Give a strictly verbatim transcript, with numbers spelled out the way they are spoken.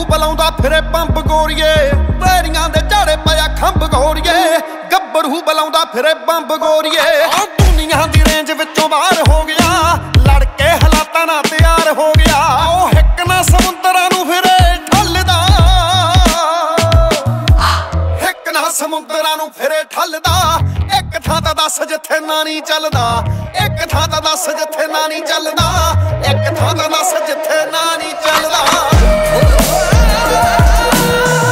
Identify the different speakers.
Speaker 1: ਬਲਾਉਂਦਾ ਫਿਰੇ ਪੰਪ ਗੋਰੀਏ ਪੈਰੀਆਂ ਦੇ ਝਾੜੇ ਪਿਆ ਖੰਭ ਗੋਰੀਏ ਗੱਭਰੂ ਬਲਾਉਂਦਾ ਫਿਰੇ ਪੰਪ ਗੋਰੀਏ ਉਹ ਦੁਨੀਆ ਦੀ ਰੇਂਜ ਵਿੱਚੋਂ ਬਾਹਰ ਹੋ ਗਿਆ ਲੜ ਕੇ ਹਾਲਾਤਾਂ ਨਾਲ ਤਿਆਰ ਹੋ ਗਿਆ ਉਹ ਇੱਕ ਨਾ ਸਮੁੰਦਰਾਂ ਨੂੰ ਫਿਰੇ ਠੱਲਦਾ ਇੱਕ ਨਾ ਸਮੁੰਦਰਾਂ ਨੂੰ ਫਿਰੇ ਠੱਲਦਾ ਇੱਕ ਥਾਂ ਤਾਂ ਦੱਸ ਜਿੱਥੇ ਨਾ ਨਹੀਂ ਚੱਲਦਾ ਇੱਕ ਥਾਂ ਤਾਂ ਦੱਸ ਜਿੱਥੇ ਨਾ ਨਹੀਂ ਚੱਲਦਾ ਇੱਕ ਥਾਂ ਤਾਂ ਦੱਸ ਜਿੱਥੇ ਨਾ ਨਹੀਂ ਚੱਲਦਾ